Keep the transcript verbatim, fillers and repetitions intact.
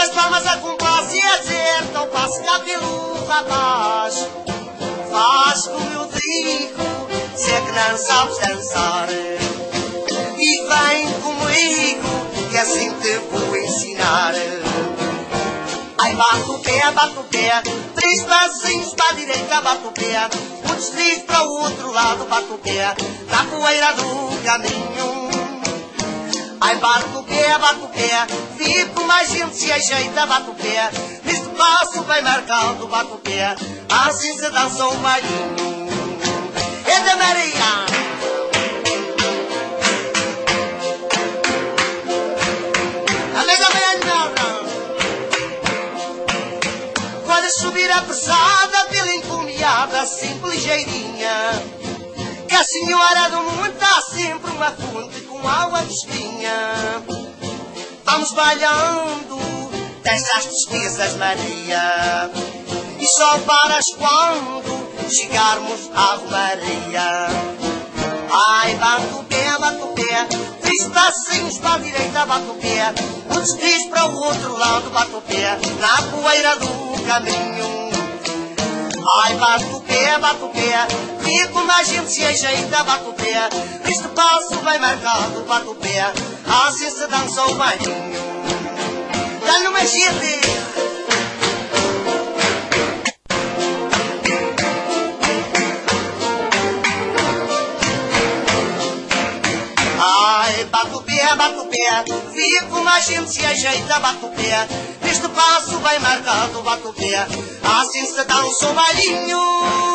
das palmas a compasso e a dizer, não passo cá pelo rapaz. Faz como eu digo, se é que não sabes dançar. E vem comigo, que assim te vou ensinar. Ai, bate o pé, bate o pé, três passinhos para a direita, bate o pé, um deslize para o outro lado, bate o pé, na poeira do caminho. Ai, bate o pé, bate o pé, fico mais gente se ajeita, bate o pé, neste passo bem marcado, bate o pé, assim se dança o bailinho. É da Maria! Quando subir apressada pela encomiada, sempre ligeirinha, que a senhora do mundo está sempre uma fonte com água fresquinha. Vamos bailando destas tristezas, Maria, e só paras quando chegarmos à Romaria. Ai, bate o pé, bate o pé, três passinhos para a direita, bate o pé, um deslize para o outro lado, bate o pé, na poeira do caminho. Ai, bate o pé, bate o pé, e como a gente se ajeita, bate o pé, este passo bem marcado, bate o pé, assim se dança o bailinho. Dá-lhe uma gente! Ai, bate o pé, bate o pé, via como a gente se ajeita, bate o pé, neste passo bem marcado, bate o pé, assim se dança o bailinho.